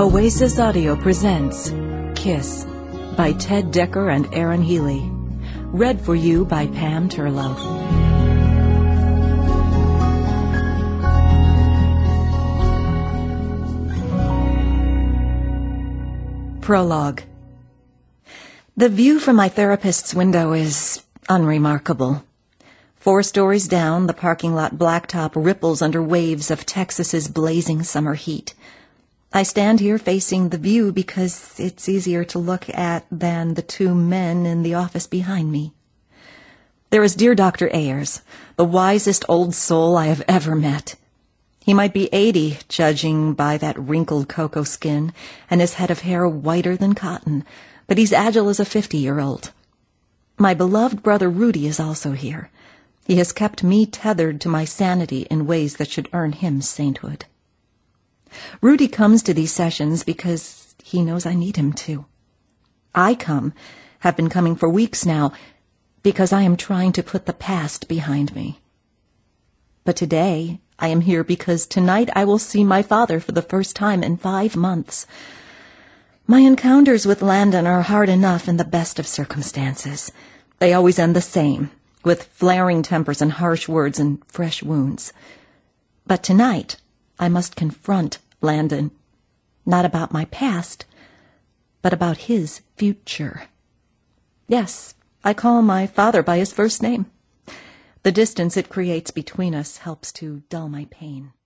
Oasis Audio presents Kiss by Ted Decker and Aaron Healy. Read for you by Pam Turlow. Prologue. The view from my therapist's window is unremarkable. 4 stories down, the parking lot blacktop ripples under waves of Texas's blazing summer heat. I stand here facing the view because it's easier to look at than the 2 men in the office behind me. There is dear Dr. Ayers, the wisest old soul I have ever met. He might be 80, judging by that wrinkled cocoa skin and his head of hair whiter than cotton, but he's agile as a 50-year-old. My beloved brother Rudy is also here. He has kept me tethered to my sanity in ways that should earn him sainthood. Rudy comes to these sessions because he knows I need him to. I have been coming for weeks now, because I am trying to put the past behind me. But today I am here because tonight I will see my father for the first time in 5 months. My encounters with Landon are hard enough in the best of circumstances. They always end the same, with flaring tempers and harsh words and fresh wounds. But tonight I must confront Landon, not about my past, but about his future. Yes, I call my father by his first name. The distance it creates between us helps to dull my pain.